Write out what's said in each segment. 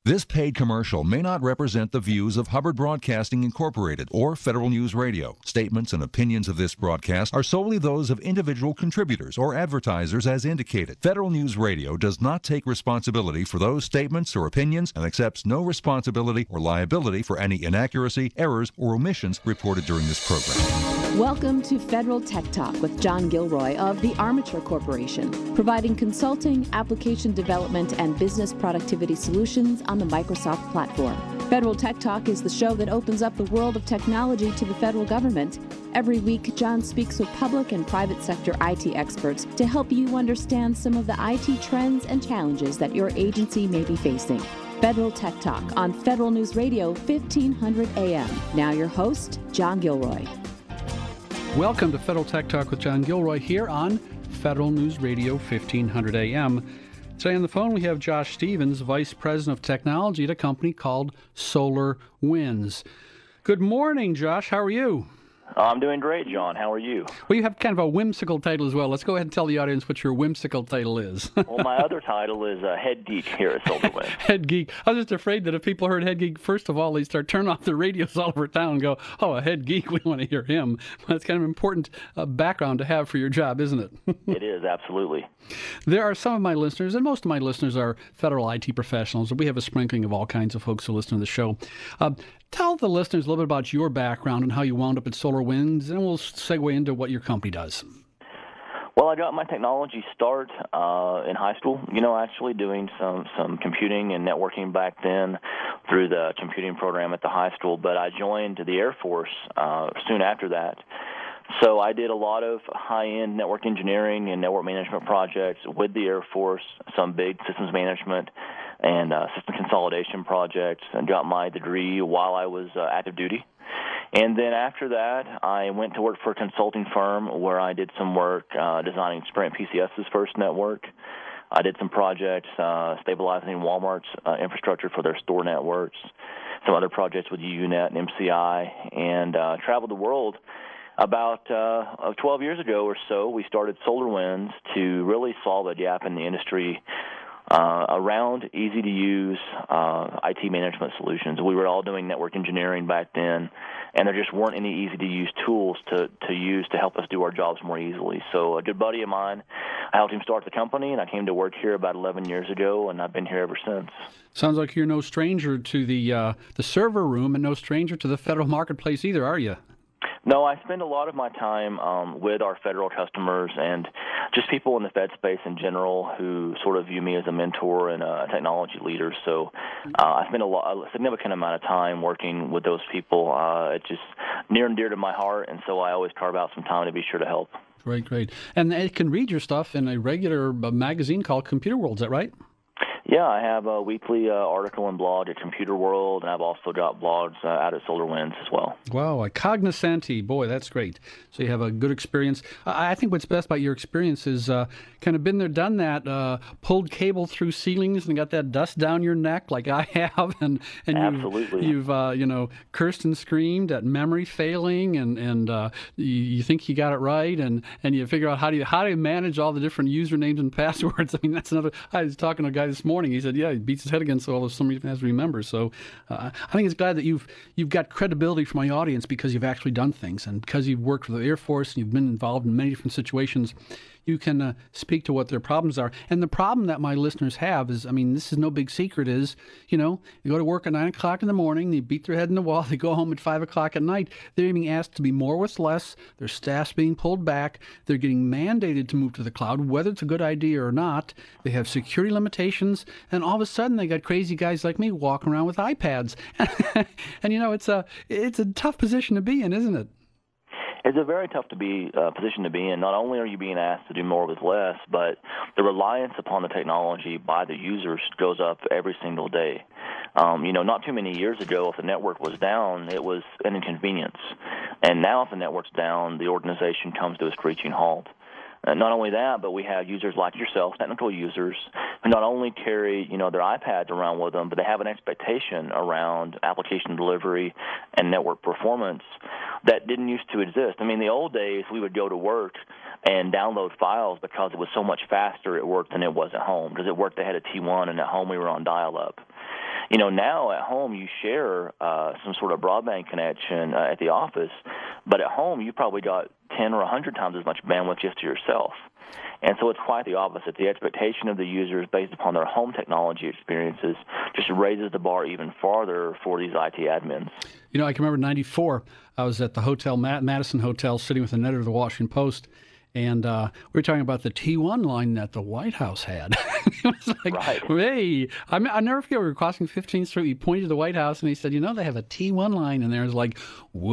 This paid commercial may not represent the views of Hubbard Broadcasting Incorporated or Federal News Radio. Statements and opinions of this broadcast are solely those of individual contributors or advertisers as indicated. Federal News Radio does not take responsibility for those statements or opinions and accepts no responsibility or liability for any inaccuracy, errors, or omissions reported during this program. Welcome to Federal Tech Talk with John Gilroy of the Armature Corporation, providing consulting, application development, and business productivity solutions on the Microsoft platform. Federal Tech Talk is the show that opens up the world of technology to the federal government. Every week, John speaks with public and private sector IT experts to help you understand some of the IT trends and challenges that your agency may be facing. Federal Tech Talk on Federal News Radio, 1500 AM. Now your host, John Gilroy. Welcome to Federal Tech Talk with John Gilroy here on Federal News Radio, 1500 AM. Today on the phone we have Josh Stevens, Vice President of Technology at a company called SolarWinds. Good morning, Josh. How are you? I'm doing great, John. How are you? Well, you have kind of a whimsical title as well. Let's go ahead and tell the audience what your whimsical title is. Well, my other title is Head Geek here at SolarWinds. Head Geek. I was just afraid that if people heard Head Geek, first of all, they start turning off their radios all over town and go, oh, a Head Geek, we want to hear him. Well, that's kind of an important background to have for your job, isn't it? It is, absolutely. There are some of my listeners, and most of my listeners are federal IT professionals. We have a sprinkling of all kinds of folks who listen to the show. Tell the listeners a little bit about your background and how you wound up at SolarWinds, and we'll segue into what your company does. Well, I got my technology start in high school, actually doing some computing and networking back then through the computing program at the high school, but I joined the Air Force soon after that. So I did a lot of high-end network engineering and network management projects with the Air Force, some big systems management and system consolidation projects, and got my degree while I was active duty. And then after that, I went to work for a consulting firm where I did some work designing Sprint PCS's first network. I did some projects stabilizing Walmart's infrastructure for their store networks, some other projects with UUNet and MCI, and traveled the world. About 12 years ago or so, we started SolarWinds to really solve a gap in the industry around easy-to-use IT management solutions. We were all doing network engineering back then, and there just weren't any easy-to-use tools to use to help us do our jobs more easily. So a good buddy of mine, I helped him start the company, and I came to work here about 11 years ago, and I've been here ever since. Sounds like you're no stranger to the server room and no stranger to the federal marketplace either, are you? No, I spend a lot of my time with our federal customers and just people in the Fed space in general who sort of view me as a mentor and a technology leader. So I spend a significant amount of time working with those people. It's just near and dear to my heart, and so I always carve out some time to be sure to help. Great. And they can read your stuff in a regular magazine called Computer World, is that right? Yeah, I have a weekly article and blog at Computer World, and I've also got blogs out at SolarWinds as well. Wow, a cognoscenti. Boy, that's great. So you have a good experience. I think what's best about your experience is kind of been there, done that, pulled cable through ceilings and got that dust down your neck like I have, and Absolutely. you've cursed and screamed at memory failing, and you think you got it right, and you figure out how do you manage all the different usernames and passwords. I mean, that's another. I was talking to a guy this morning. He said, yeah, he beats his head against all of somebody has to remember. So I think it's glad that you've got credibility for my audience because you've actually done things, and because you've worked for the Air Force and you've been involved in many different situations, you can speak to what their problems are. And the problem that my listeners have is, I mean, this is no big secret, is, you go to work at 9 o'clock in the morning, they beat their head in the wall, they go home at 5 o'clock at night. They're being asked to be more with less. Their staff's being pulled back. They're getting mandated to move to the cloud, whether it's a good idea or not. They have security limitations. And all of a sudden, they got crazy guys like me walking around with iPads. And, it's a tough position to be in, isn't it? It's a very tough position to be in. Not only are you being asked to do more with less, but the reliance upon the technology by the users goes up every single day. Not too many years ago, if the network was down, it was an inconvenience. And now if the network's down, the organization comes to a screeching halt. Not only that, but we have users like yourself, technical users, who not only carry, their iPads around with them, but they have an expectation around application delivery and network performance that didn't used to exist. I mean, the old days, we would go to work and download files because it was so much faster at work than it was at home, because at work they had a T1 and at home we were on dial-up. Now at home you share some sort of broadband connection at the office, but at home you probably got 10 or 100 times as much bandwidth just to yourself. And so it's quite the opposite. The expectation of the users based upon their home technology experiences just raises the bar even farther for these IT admins. I can remember in '94, I was at the hotel, Madison Hotel, sitting with an editor of the Washington Post, and we were talking about the T1 line that the White House had. It was like, right. Hey, I never forget, we were crossing 15th Street. We pointed to the White House, and he said, they have a T1 line in there. It's like,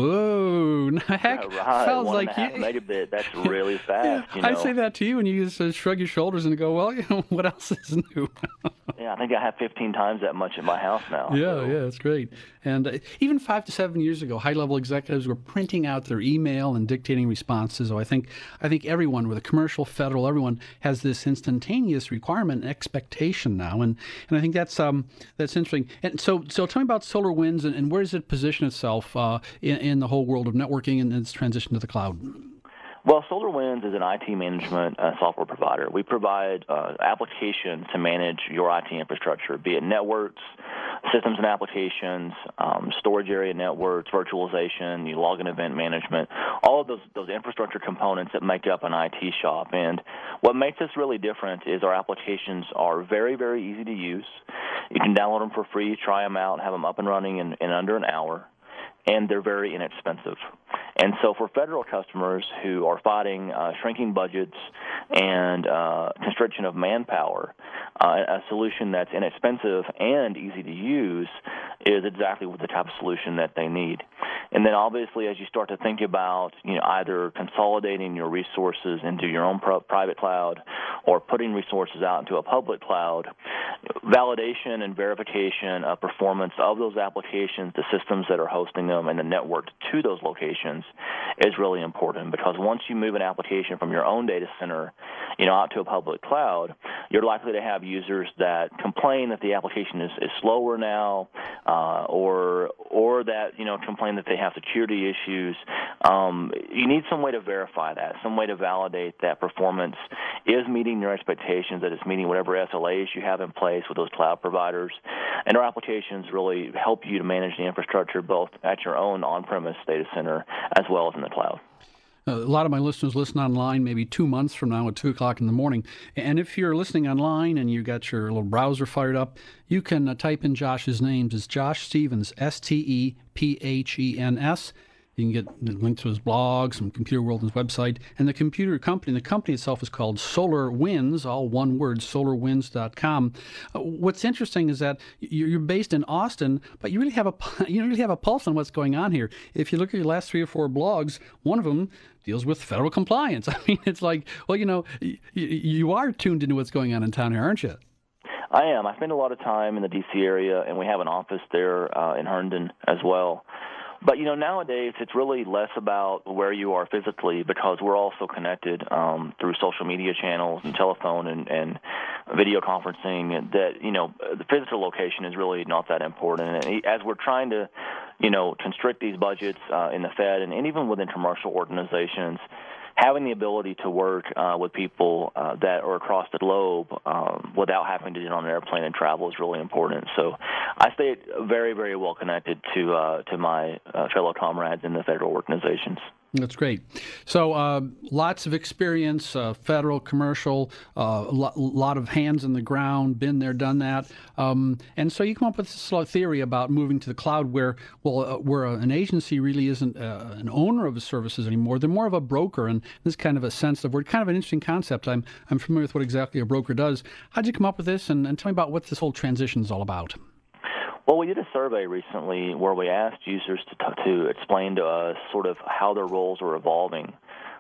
whoa. Heck, right. Sounds 1.5 like megabit. That's really fast. I say that to you, and you just shrug your shoulders and go, well, what else is new? Yeah, I think I have 15 times that much at my house now. Yeah, that's great. And even 5 to 7 years ago, high-level executives were printing out their email and dictating responses. So I think everyone, with a commercial, federal, everyone has this instantaneous requirement and expectation now, and I think that's interesting. And so tell me about SolarWinds and where does it position itself in the whole world of networking and its transition to the cloud? Well, SolarWinds is an IT management software provider. We provide applications to manage your IT infrastructure, be it networks, systems and applications, storage area networks, virtualization, login event management, all of those infrastructure components that make up an IT shop. And what makes us really different is our applications are very, very easy to use. You can download them for free, try them out, have them up and running in under an hour, and they're very inexpensive. And so for federal customers who are fighting shrinking budgets and constriction of manpower, a solution that's inexpensive and easy to use is exactly the type of solution that they need. And then obviously as you start to think about either consolidating your resources into your own private cloud or putting resources out into a public cloud, validation and verification of performance of those applications, the systems that are hosting them, and the network to those locations is really important, because once you move an application from your own data center out to a public cloud, you're likely to have users that complain that the application is slower now, or that complain that they have security issues. You need some way to verify that, some way to validate that performance is meeting your expectations, that it's meeting whatever SLAs you have in place with those cloud providers. And our applications really help you to manage the infrastructure both at your own on-premise data center as well as in the cloud. A lot of my listeners listen online maybe 2 months from now at 2 o'clock in the morning. And if you're listening online and you got your little browser fired up, you can type in Josh's names. It's Josh Stephens, Stephens. You can get the link to his blog, some Computer World and his website. And the company itself is called SolarWinds, all one word, solarwinds.com. What's interesting is that you're based in Austin, but you really have a pulse on what's going on here. If you look at your last 3 or 4 blogs, one of them deals with federal compliance. I mean, it's like, well, you are tuned into what's going on in town here, aren't you? I am. I spend a lot of time in the D.C. area, and we have an office there in Herndon as well. But, nowadays it's really less about where you are physically, because we're also connected through social media channels and telephone and video conferencing, that, the physical location is really not that important. And as we're trying to, constrict these budgets in the Fed and even within commercial organizations, having the ability to work with people that are across the globe without having to get on an airplane and travel is really important. So I stay very, very well connected to my fellow comrades in the federal organizations. That's great. So lots of experience, federal, commercial, lot of hands on the ground, been there, done that. And so you come up with this theory about moving to the cloud where an agency really isn't an owner of the services anymore. They're more of a broker, and this is kind of a sense of word, kind of an interesting concept. I'm familiar with what exactly a broker does. How'd you come up with this? And tell me about what this whole transition is all about. Well, we did a survey recently where we asked users to explain to us sort of how their roles are evolving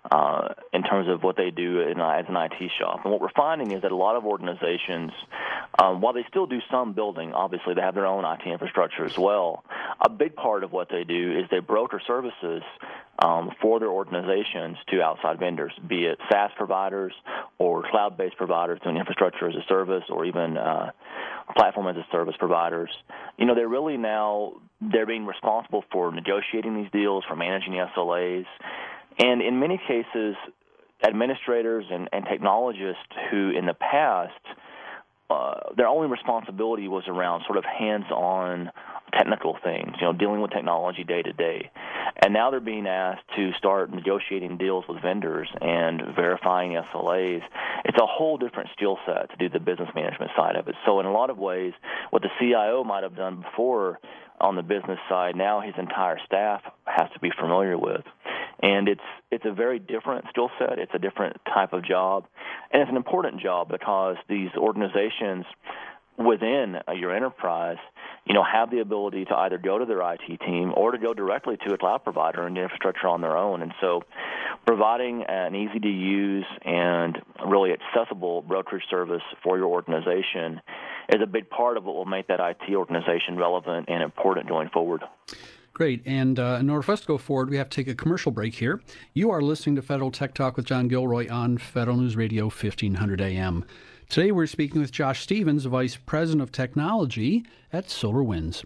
in terms of what they do as an IT shop. And what we're finding is that a lot of organizations, while they still do some building, obviously they have their own IT infrastructure as well, a big part of what they do is they broker services for their organizations to outside vendors, be it SaaS providers or cloud-based providers doing infrastructure as a service, or even platform as a service providers. They're really now, they're being responsible for negotiating these deals, for managing the SLAs, and in many cases, administrators and technologists who in the past their only responsibility was around sort of hands-on technical things, dealing with technology day to day. And now they're being asked to start negotiating deals with vendors and verifying SLAs. It's a whole different skill set to do the business management side of it. So in a lot of ways, what the CIO might have done before on the business side, now his entire staff has to be familiar with. And it's a very different skill set. It's a different type of job. And it's an important job because these organizations within your enterprise, have the ability to either go to their IT team or to go directly to a cloud provider and infrastructure on their own. And so providing an easy-to-use and really accessible brokerage service for your organization is a big part of what will make that IT organization relevant and important going forward. Great. And in order for us to go forward, we have to take a commercial break here. You are listening to Federal Tech Talk with John Gilroy on Federal News Radio 1500 AM. Today we're speaking with Josh Stevens, Vice President of Technology at SolarWinds.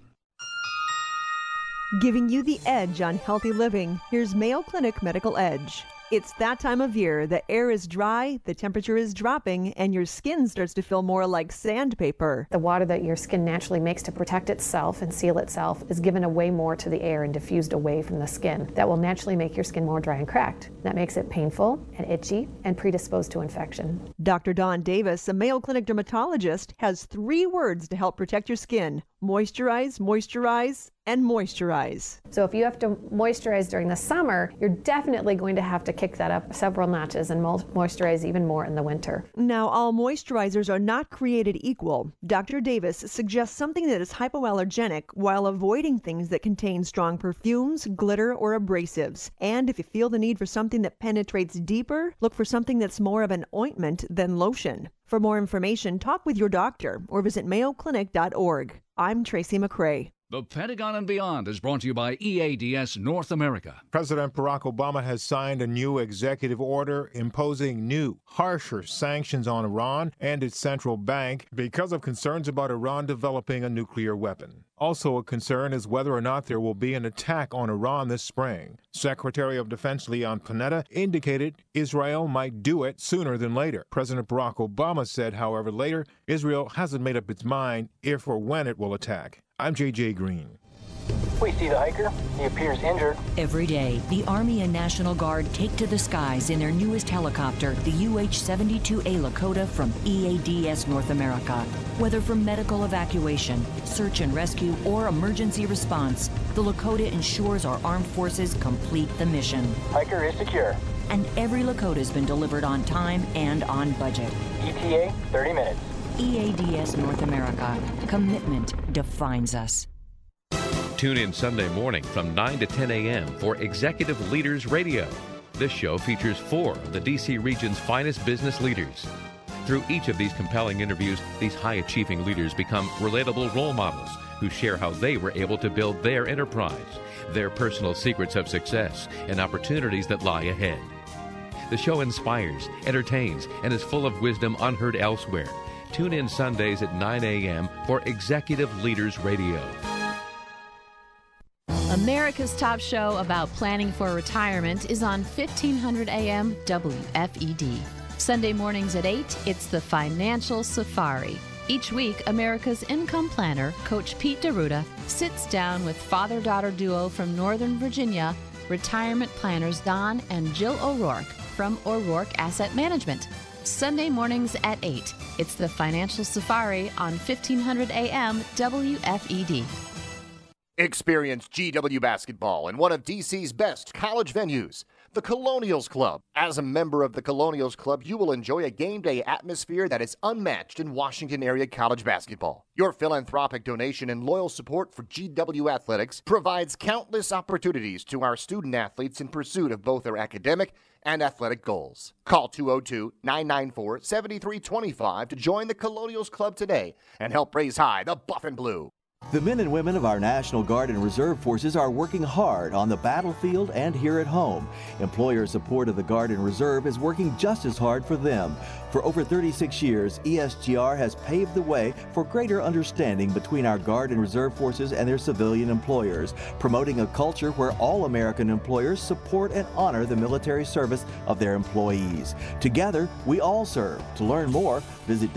Giving you the edge on healthy living, here's Mayo Clinic Medical Edge. It's that time of year. The air is dry, the temperature is dropping, and your skin starts to feel more like sandpaper. The water that your skin naturally makes to protect itself and seal itself is given away more to the air and diffused away from the skin. That will naturally make your skin more dry and cracked. That makes it painful and itchy and predisposed to infection. Dr. Dawn Davis, a Mayo Clinic dermatologist, has 3 words to help protect your skin: moisturize, moisturize, and moisturize. So if you have to moisturize during the summer, you're definitely going to have to kick that up several notches and moisturize even more in the winter. Now, all moisturizers are not created equal. Dr. Davis suggests something that is hypoallergenic while avoiding things that contain strong perfumes, glitter, or abrasives. And if you feel the need for something that penetrates deeper, look for something that's more of an ointment than lotion. For more information, talk with your doctor or visit mayoclinic.org. I'm Tracy McCray. The Pentagon and Beyond is brought to you by EADS North America. President Barack Obama has signed a new executive order imposing new, harsher sanctions on Iran and its central bank because of concerns about Iran developing a nuclear weapon. Also a concern is whether or not there will be an attack on Iran this spring. Secretary of Defense Leon Panetta indicated Israel might do it sooner than later. President Barack Obama said, however, later, Israel hasn't made up its mind if or when it will attack. I'm J.J. Green. We see the hiker. He appears injured. Every day, the Army and National Guard take to the skies in their newest helicopter, the UH-72A Lakota from EADS North America. Whether for medical evacuation, search and rescue, or emergency response, the Lakota ensures our armed forces complete the mission. Hiker is secure. And every Lakota has been delivered on time and on budget. ETA, 30 minutes. EADS North America. Commitment defines us. Tune in Sunday morning from 9 to 10 a.m. for Executive Leaders Radio. This show features 4 of the D.C. region's finest business leaders. Through each of these compelling interviews, these high-achieving leaders become relatable role models who share how they were able to build their enterprise, their personal secrets of success, and opportunities that lie ahead. The show inspires, entertains, and is full of wisdom unheard elsewhere. Tune in Sundays at 9 a.m. for Executive Leaders Radio. America's top show about planning for retirement is on 1500 AM WFED. Sunday mornings at 8, it's the Financial Safari. Each week, America's income planner, Coach Pete D'Arruda, sits down with father-daughter duo from Northern Virginia, retirement planners Don and Jill O'Rourke from O'Rourke Asset Management. Sunday mornings at 8. It's the Financial Safari on 1500 AM WFED. Experience GW basketball in one of DC's best college venues, the Colonials Club. As a member of the Colonials Club, you will enjoy a game day atmosphere that is unmatched in Washington area college basketball. Your philanthropic donation and loyal support for GW Athletics provides countless opportunities to our student athletes in pursuit of both their academic and athletic goals. Call 202-994-7325 to join the Colonials Club today and help raise high the Buff and Blue. The men and women of our National Guard and Reserve Forces are working hard on the battlefield and here at home. Employer support of the Guard and Reserve is working just as hard for them. For over 36 years, ESGR has paved the way for greater understanding between our Guard and Reserve Forces and their civilian employers, promoting a culture where all American employers support and honor the military service of their employees. Together, we all serve. To learn more, visit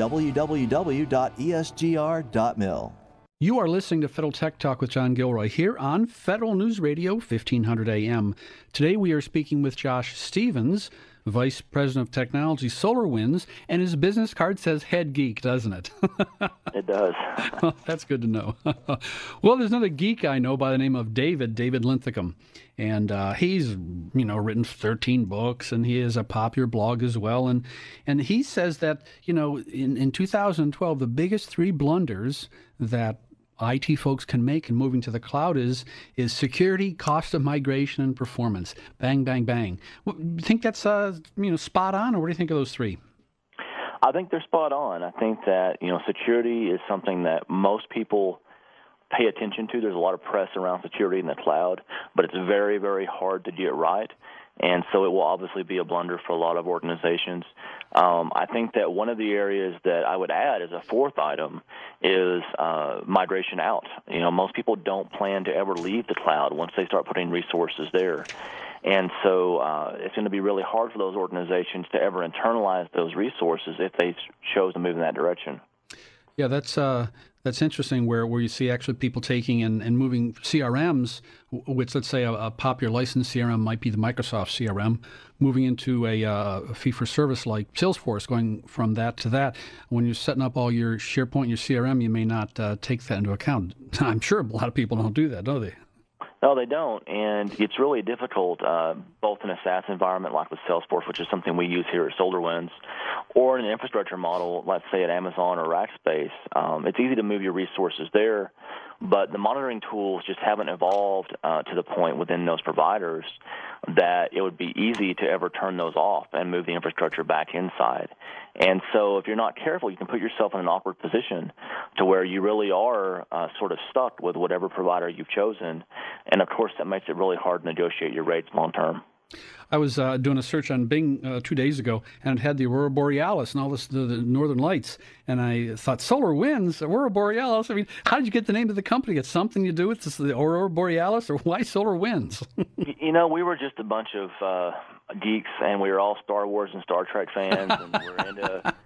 www.esgr.mil. You are listening to Federal Tech Talk with John Gilroy here on Federal News Radio, 1500 AM. Today we are speaking with Josh Stevens, Vice President of Technology, SolarWinds, and his business card says head geek, doesn't it? It does. Well, that's good to know. Well, there's another geek I know by the name of David Linthicum, and he's, written 13 books, and he has a popular blog as well, and he says that, in 2012, the biggest three blunders that IT folks can make in moving to the cloud is security, cost of migration, and performance. Bang, bang, bang. You think that's spot on, or what do you think of those three? I think they're spot on. I think that security is something that most people pay attention to. There's a lot of press around security in the cloud, but it's very, very hard to get right. And so it will obviously be a blunder for a lot of organizations. I think that one of the areas that I would add as a fourth item is migration out. Most people don't plan to ever leave the cloud once they start putting resources there. And so it's going to be really hard for those organizations to ever internalize those resources if they chose to move in that direction. Yeah, that's interesting where you see actually people taking and moving CRMs, which let's say a popular licensed CRM might be the Microsoft CRM, moving into a fee-for-service like Salesforce, going from that to that. When you're setting up all your SharePoint, your CRM, you may not take that into account. I'm sure a lot of people don't do that, do they? No, they don't, and it's really difficult, both in a SaaS environment like with Salesforce, which is something we use here at SolarWinds, or in an infrastructure model, let's say at Amazon or Rackspace. It's easy to move your resources there, but the monitoring tools just haven't evolved to the point within those providers that it would be easy to ever turn those off and move the infrastructure back inside. And so if you're not careful, you can put yourself in an awkward position to where you really are sort of stuck with whatever provider you've chosen. And, of course, that makes it really hard to negotiate your rates long term. I was doing a search on Bing 2 days ago, and it had the Aurora Borealis and all this, the Northern Lights. And I thought, SolarWinds, Aurora Borealis? I mean, how did you get the name of the company? It's something to do with this, the Aurora Borealis, or why SolarWinds? We were just a bunch of geeks, and we were all Star Wars and Star Trek fans, and we're into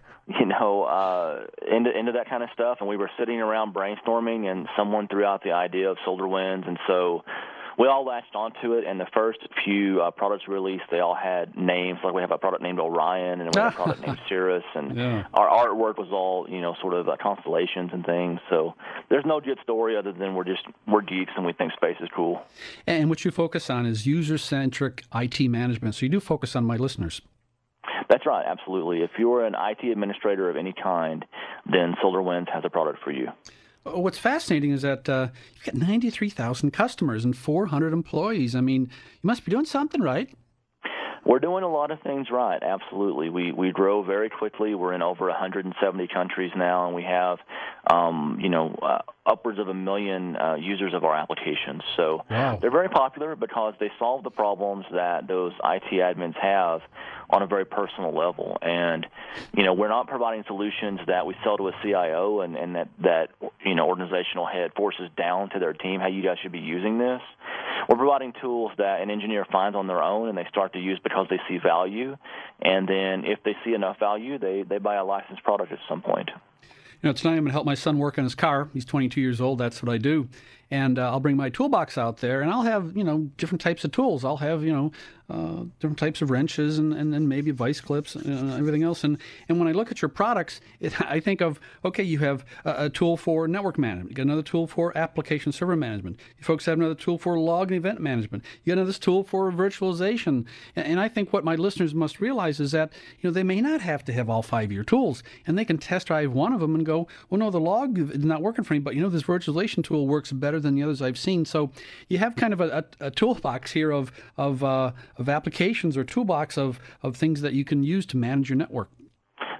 that kind of stuff. And we were sitting around brainstorming, and someone threw out the idea of SolarWinds, and so we all latched onto it, and the first few products released, they all had names. Like we have a product named Orion, and we have a product named Cirrus, and our artwork was all, sort of constellations and things. So there's no good story other than we're geeks and we think space is cool. And what you focus on is user-centric IT management. So you do focus on my listeners. That's right, absolutely. If you're an IT administrator of any kind, then SolarWinds has a product for you. What's fascinating is that you've got 93,000 customers and 400 employees. I mean, you must be doing something right. We're doing a lot of things right, absolutely. We grow very quickly. We're in over 170 countries now, and we have, upwards of 1 million users of our applications. So They're very popular because they solve the problems that those IT admins have on a very personal level. And, we're not providing solutions that we sell to a CIO and that organizational head forces down to their team, how you guys should be using this. We're providing tools that an engineer finds on their own and they start to use because they see value. And then if they see enough value, they buy a licensed product at some point. Tonight I'm going to help my son work on his car. He's 22 years old. That's what I do. And I'll bring my toolbox out there, and I'll have, different types of tools. I'll have, different types of wrenches and maybe vice clips and everything else. And when I look at your products, I think of, okay, you have a tool for network management. You got another tool for application server management. You folks have another tool for log and event management. You got another tool for virtualization. And I think what my listeners must realize is that, they may not have to have all 5 of your tools, and they can test drive one of them and go, well, no, the log is not working for me, but, this virtualization tool works better than the others I've seen. So you have kind of a toolbox here of applications or toolbox of things that you can use to manage your network.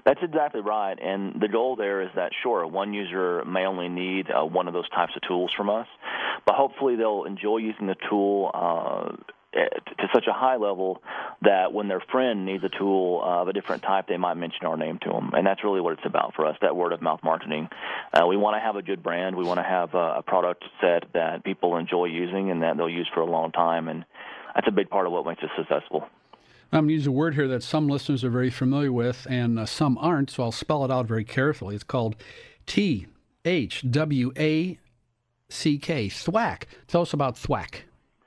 That's exactly right, and the goal there is that, sure, one user may only need one of those types of tools from us, but hopefully they'll enjoy using the tool to such a high level that when their friend needs a tool of a different type, they might mention our name to them, and that's really what it's about for us, that word-of-mouth marketing. We want to have a good brand. We want to have a product set that people enjoy using and that they'll use for a long time, and that's a big part of what makes us successful. I'm going to use a word here that some listeners are very familiar with and some aren't, so I'll spell it out very carefully. It's called THWACK, Thwack. Tell us about Thwack.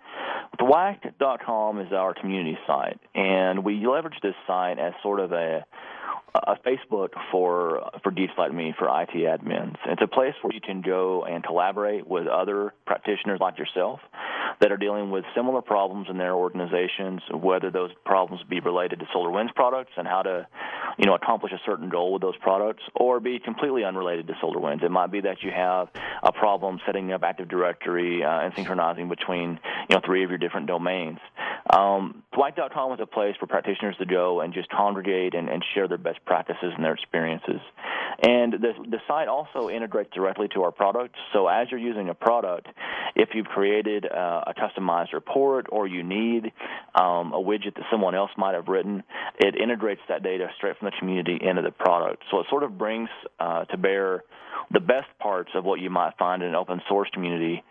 Thwack.com is our community site, and we leverage this site as sort of a Facebook for geeks like me, for IT admins. It's a place where you can go and collaborate with other practitioners like yourself that are dealing with similar problems in their organizations, whether those problems be related to SolarWinds products and how to, accomplish a certain goal with those products, or be completely unrelated to SolarWinds. It might be that you have a problem setting up Active Directory and synchronizing between, 3 of your different domains. Thwack.com is a place for practitioners to go and just congregate and share their best practices and their experiences. And the site also integrates directly to our product. So as you're using a product, if you've created a customized report or you need a widget that someone else might have written, it integrates that data straight from the community into the product. So it sort of brings to bear the best parts of what you might find in an open source community,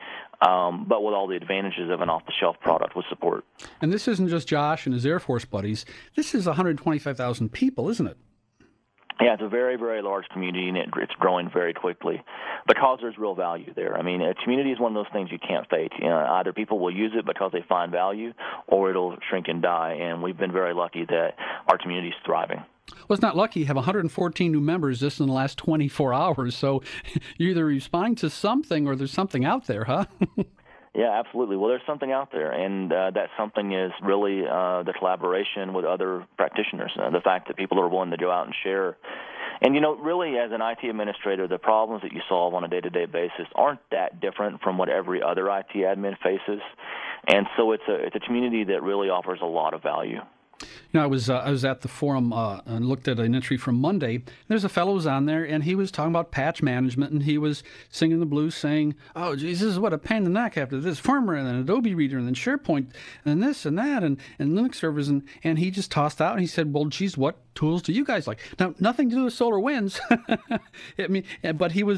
but with all the advantages of an off-the-shelf product with support. And this isn't just Josh and his Air Force buddies. This is 125,000 people, isn't it? Yeah, it's a very, very large community, and it's growing very quickly because there's real value there. I mean, a community is one of those things you can't fake. Either people will use it because they find value, or it'll shrink and die, and we've been very lucky that our community is thriving. Well, it's not lucky. You have 114 new members just in the last 24 hours, so you're either responding to something or there's something out there, huh? Yeah, absolutely. Well, there's something out there, and that something is really the collaboration with other practitioners, the fact that people are willing to go out and share. And, really, as an IT administrator, the problems that you solve on a day-to-day basis aren't that different from what every other IT admin faces. And so it's a community that really offers a lot of value. I was at the forum and looked at an entry from Monday. There's a fellow who's on there, and he was talking about patch management, and he was singing the blues, saying, "Oh, geez, this is what a pain in the neck after this firmware, and then Adobe Reader, and then SharePoint, and this and that, and Linux servers," and he just tossed out, and he said, "Well, geez, what tools do you guys like?" Now, nothing to do with SolarWinds. I mean, but he was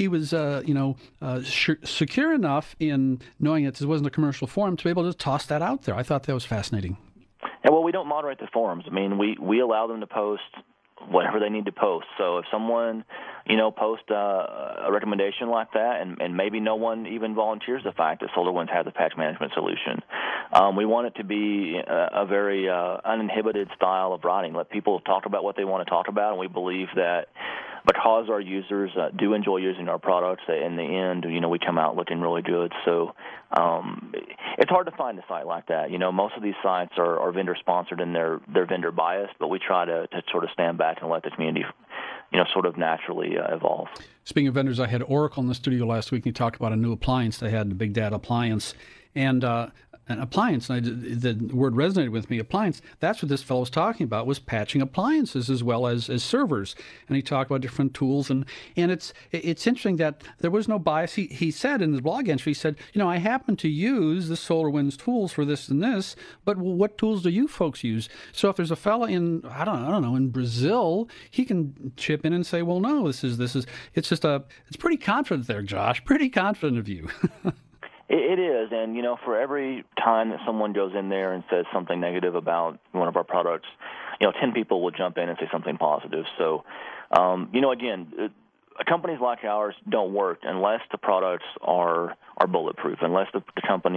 secure enough in knowing that this wasn't a commercial forum to be able to toss that out there. I thought that was fascinating. Yeah, well, we don't moderate the forums. I mean, we allow them to post whatever they need to post. So if someone, posts a recommendation like that, and maybe no one even volunteers the fact that SolarWinds has a patch management solution, we want it to be a very uninhibited style of writing. Let people talk about what they want to talk about, and we believe that because our users do enjoy using our products, that in the end, we come out looking really good. So it's hard to find a site like that. Most of these sites are vendor-sponsored and they're vendor-biased, but we try to sort of stand back and let the community, sort of naturally evolve. Speaking of vendors, I had Oracle in the studio last week, and he talked about a new appliance they had, the Big Data appliance. And an appliance, and the word resonated with me, appliance, that's what this fellow was talking about, was patching appliances as well as servers. And he talked about different tools, and it's interesting that there was no bias. He said in his blog entry, he said, I happen to use the SolarWinds tools for this and this, but what tools do you folks use? So if there's a fellow in, I don't know, in Brazil, he can chip in and say, well, no, it's pretty confident there, Josh, pretty confident of you. It is, and for every time that someone goes in there and says something negative about one of our products, 10 people will jump in and say something positive. So, again, companies like ours don't work unless the products are bulletproof, unless the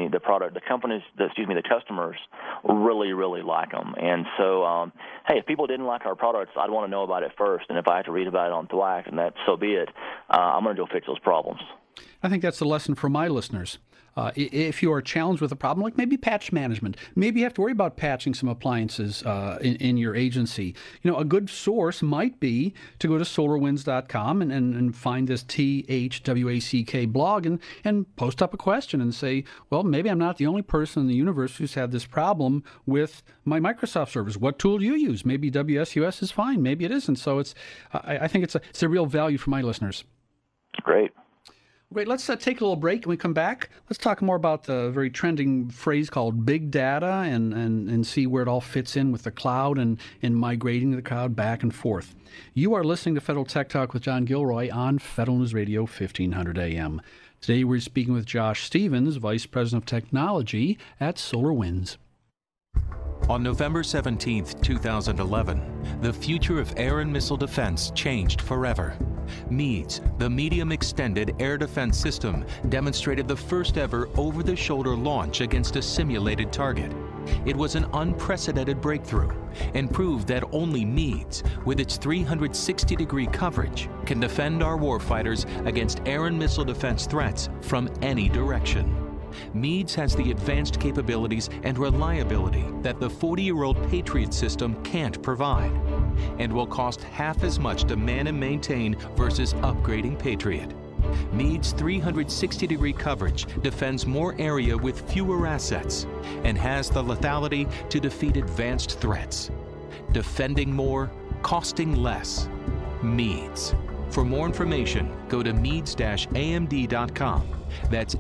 customers really, really like them. And so, hey, if people didn't like our products, I'd want to know about it first. And if I have to read about it on Thwack, and that so be it, I'm going to go fix those problems. I think that's the lesson for my listeners. If you are challenged with a problem, like maybe patch management, maybe you have to worry about patching some appliances in your agency. A good source might be to go to SolarWinds.com and find this THWACK blog and post up a question and say, well, maybe I'm not the only person in the universe who's had this problem with my Microsoft servers. What tool do you use? Maybe WSUS is fine. Maybe it isn't. So I think it's a real value for my listeners. Great. Great. Let's take a little break. When we come back, let's talk more about the very trending phrase called big data and see where it all fits in with the cloud and migrating the cloud back and forth. You are listening to Federal Tech Talk with John Gilroy on Federal News Radio 1500 AM. Today we're speaking with Josh Stevens, Vice President of Technology at SolarWinds. On November 17, 2011, the future of air and missile defense changed forever. MEADS, the Medium Extended Air Defense System, demonstrated the first ever over-the-shoulder launch against a simulated target. It was an unprecedented breakthrough and proved that only MEADS, with its 360-degree coverage, can defend our warfighters against air and missile defense threats from any direction. MEADS has the advanced capabilities and reliability that the 40-year-old Patriot system can't provide, and will cost half as much to man and maintain versus upgrading Patriot. MEADS 360-degree coverage defends more area with fewer assets and has the lethality to defeat advanced threats. Defending more, costing less. MEADS. For more information, go to meads-amd.com. That's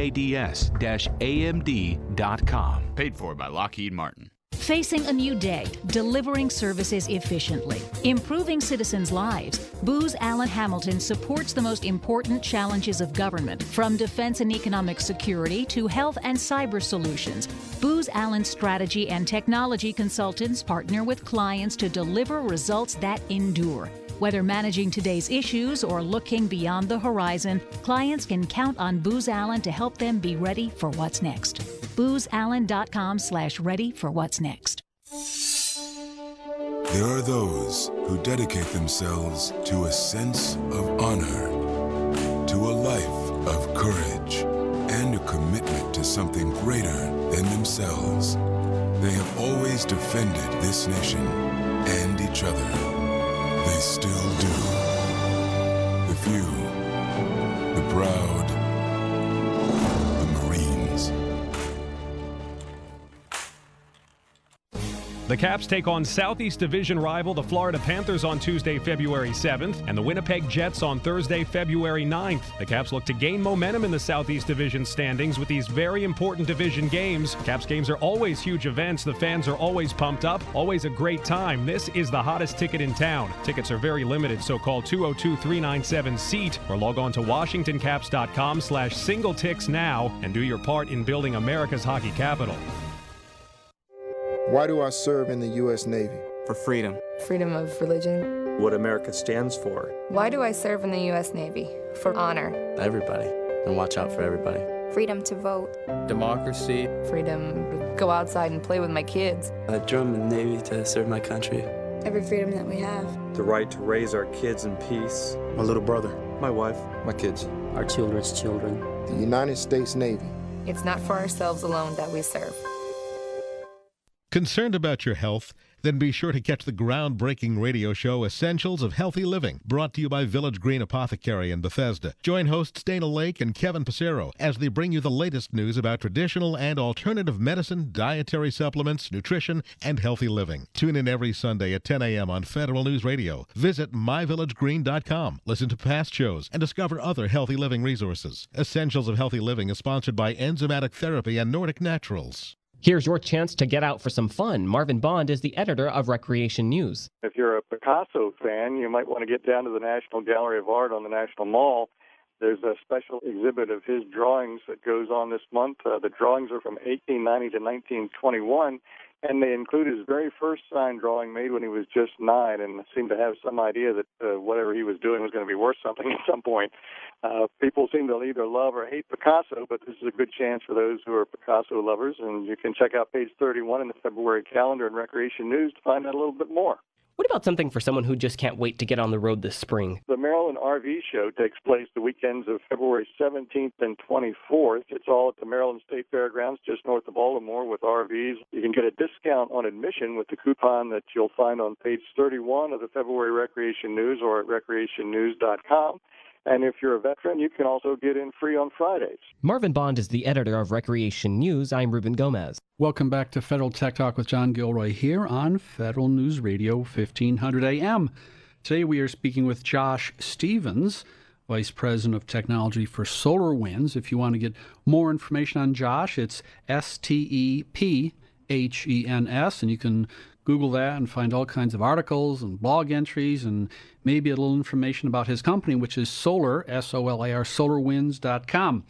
MEADS-AMD.com. Paid for by Lockheed Martin. Facing a new day, delivering services efficiently, improving citizens' lives, Booz Allen Hamilton supports the most important challenges of government, from defense and economic security to health and cyber solutions. Booz Allen strategy and technology consultants partner with clients to deliver results that endure. Whether managing today's issues or looking beyond the horizon, clients can count on Booz Allen to help them be ready for what's next. BoozAllen.com/ready for what's next. There are those who dedicate themselves to a sense of honor, to a life of courage, and a commitment to something greater than themselves. They have always defended this nation and each other. They still do. The few, the proud, the Marines. The Caps take on Southeast Division rival the Florida Panthers on Tuesday, February 7th, and the Winnipeg Jets on Thursday, February 9th. The Caps look to gain momentum in the Southeast Division standings with these very important division games. Caps games are always huge events. The fans are always pumped up, always a great time. This is the hottest ticket in town. Tickets are very limited, so call 202-397-SEAT or log on to WashingtonCaps.com/singletix now and do your part in building America's hockey capital. Why do I serve in the U.S. Navy? For freedom. Freedom of religion. What America stands for. Why do I serve in the U.S. Navy? For honor. Everybody. And watch out for everybody. Freedom to vote. Democracy. Freedom to go outside and play with my kids. I joined the Navy to serve my country. Every freedom that we have. The right to raise our kids in peace. My little brother. My wife. My kids. Our children's children. The United States Navy. It's not for ourselves alone that we serve. Concerned about your health? Then be sure to catch the groundbreaking radio show Essentials of Healthy Living, brought to you by Village Green Apothecary in Bethesda. Join hosts Dana Lake and Kevin Passero as they bring you the latest news about traditional and alternative medicine, dietary supplements, nutrition, and healthy living. Tune in every Sunday at 10 a.m. on Federal News Radio. Visit myvillagegreen.com. Listen to past shows and discover other healthy living resources. Essentials of Healthy Living is sponsored by Enzymatic Therapy and Nordic Naturals. Here's your chance to get out for some fun. Marvin Bond is the editor of Recreation News. If you're a Picasso fan, you might want to get down to the National Gallery of Art on the National Mall. There's a special exhibit of his drawings that goes on this month. The drawings are from 1890 to 1921, and they include his very first sign drawing made when he was just 9, and seemed to have some idea that whatever he was doing was going to be worth something at some point. People seem to either love or hate Picasso, but this is a good chance for those who are Picasso lovers, and you can check out page 31 in the February calendar in Recreation News to find out a little bit more. What about something for someone who just can't wait to get on the road this spring? The Maryland RV Show takes place the weekends of February 17th and 24th. It's all at the Maryland State Fairgrounds, just north of Baltimore, with RVs. You can get a discount on admission with the coupon that you'll find on page 31 of the February Recreation News or at recreationnews.com. And if you're a veteran, you can also get in free on Fridays. Marvin Bond is the editor of Recreation News. I'm Ruben Gomez. Welcome back to Federal Tech Talk with John Gilroy here on Federal News Radio 1500 AM. Today we are speaking with Josh Stevens, Vice President of Technology for SolarWinds. If you want to get more information on Josh, it's STEPHENS, and you can Google that and find all kinds of articles and blog entries and maybe a little information about his company, which is Solar, SOLAR, SolarWinds.com.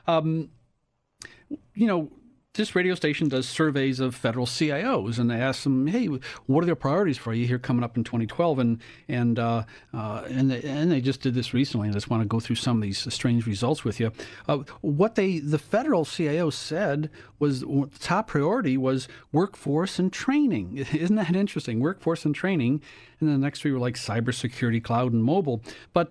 This radio station does surveys of federal CIOs, and they ask them, "Hey, what are their priorities for you here coming up in 2012?" And they just did this recently. I just want to go through some of these strange results with you. What the federal CIO said was the top priority was workforce and training. Isn't that interesting? Workforce and training. And the next three were like cybersecurity, cloud, and mobile. But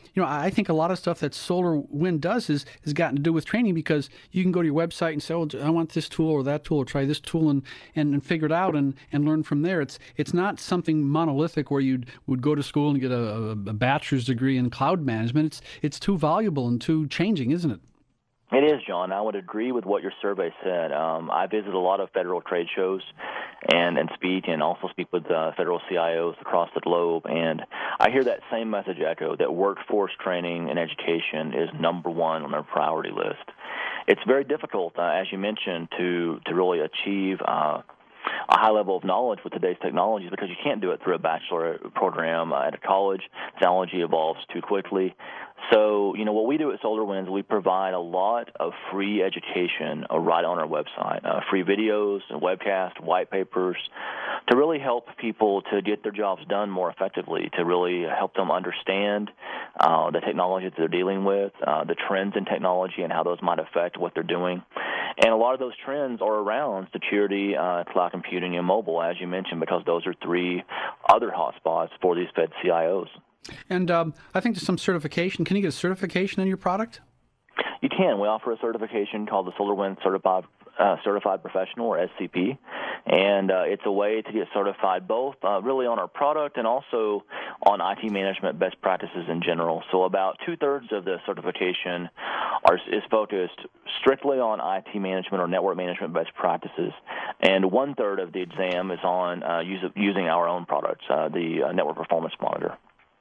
I think a lot of stuff that SolarWinds does has gotten to do with training, because you can go to your website and say, "Oh, I want this tool or that tool, or try this tool," and figure it out and learn from there. It's not something monolithic where you would go to school and get a bachelor's degree in cloud management. It's too valuable and too changing, isn't it? It is, John. I would agree with what your survey said. I visit a lot of federal trade shows and speak, and also speak with federal CIOs across the globe, and I hear that same message echoed, that workforce training and education is number one on their priority list. It's very difficult, as you mentioned, to really achieve a high level of knowledge with today's technologies, because you can't do it through a bachelor program at a college. Technology evolves too quickly. So, what we do at SolarWinds, we provide a lot of free education right on our website, free videos and webcasts, white papers, to really help people to get their jobs done more effectively, to really help them understand the technology that they're dealing with, the trends in technology and how those might affect what they're doing. And a lot of those trends are around security, cloud computing, and mobile, as you mentioned, because those are three other hotspots for these Fed CIOs. And I think there's some certification. Can you get a certification in your product? You can. We offer a certification called the SolarWinds Certified Professional, or SCP, and it's a way to get certified both really on our product and also on IT management best practices in general. So about two-thirds of the certification is focused strictly on IT management or network management best practices, and one-third of the exam is on using our own products, the Network Performance Monitor.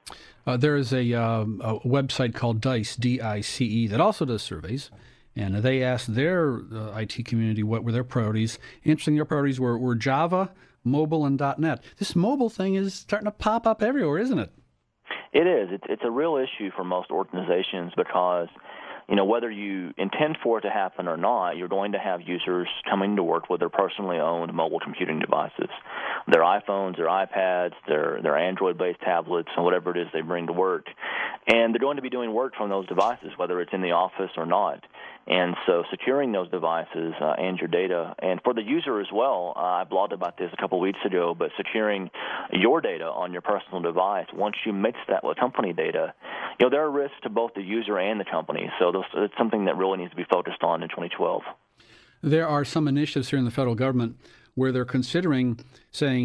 There is a website called DICE, D-I-C-E, that also does surveys, and they asked their IT community what were their priorities. Interesting, their priorities were Java, mobile, and .NET. This mobile thing is starting to pop up everywhere, isn't it? It is. It's a real issue for most organizations, because whether you intend for it to happen or not, you're going to have users coming to work with their personally owned mobile computing devices, their iPhones, their iPads, their Android-based tablets, and whatever it is they bring to work. And they're going to be doing work from those devices, whether it's in the office or not. And so securing those devices and your data, and for the user as well, I blogged about this a couple of weeks ago, but securing your data on your personal device, once you mix that with company data, there are risks to both the user and the company. So it's something that really needs to be focused on in 2012. There are some initiatives here in the federal government where they're considering saying,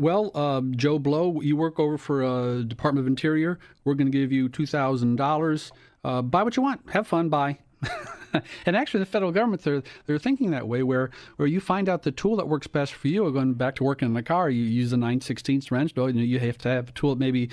Joe Blow, you work over for Department of Interior. We're going to give you $2,000. Buy what you want. Have fun. Bye. And actually, the federal government, they're thinking that way, where you find out the tool that works best for you. Going back to working in the car, you use a 9/16 wrench. You have to have a tool that maybe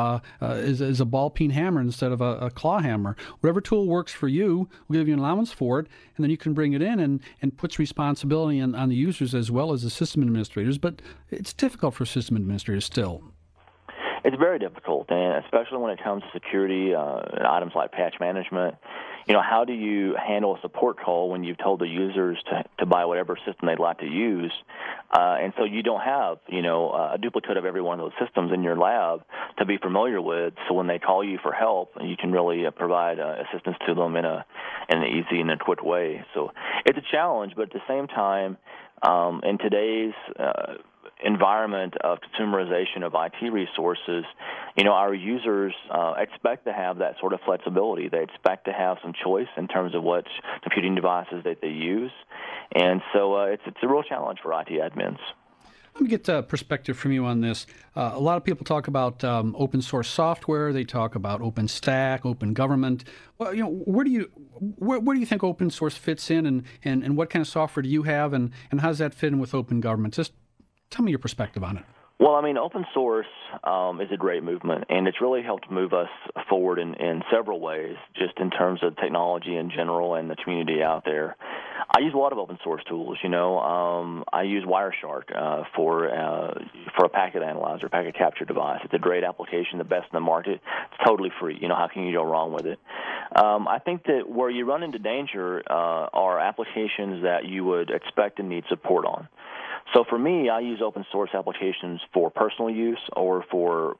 is a ball-peen hammer instead of a claw hammer. Whatever tool works for you, we'll give you an allowance for it, and then you can bring it in and puts responsibility on the users as well as the system administrators. But it's difficult for system administrators still. It's very difficult, and especially when it comes to security items like patch management. How do you handle a support call when you've told the users to buy whatever system they'd like to use, and so you don't have a duplicate of every one of those systems in your lab to be familiar with. So when they call you for help, you can really provide assistance to them in an easy and a quick way. So it's a challenge, but at the same time, in today's environment of consumerization of IT resources, our users expect to have that sort of flexibility. They expect to have some choice in terms of what computing devices that they use. And so it's a real challenge for IT admins. Let me get a perspective from you on this. A lot of people talk about open source software. They talk about OpenStack, open government. Well, where do you think open source fits in, and what kind of software do you have, and how does that fit in with open government? Just tell me your perspective on it. Well, open source is a great movement, and it's really helped move us forward in several ways, just in terms of technology in general and the community out there. I use a lot of open source tools. I use Wireshark for a packet analyzer, packet capture device. It's a great application, the best in the market. It's totally free. How can you go wrong with it? I think that where you run into danger are applications that you would expect and need support on. So for me, I use open source applications for personal use or for,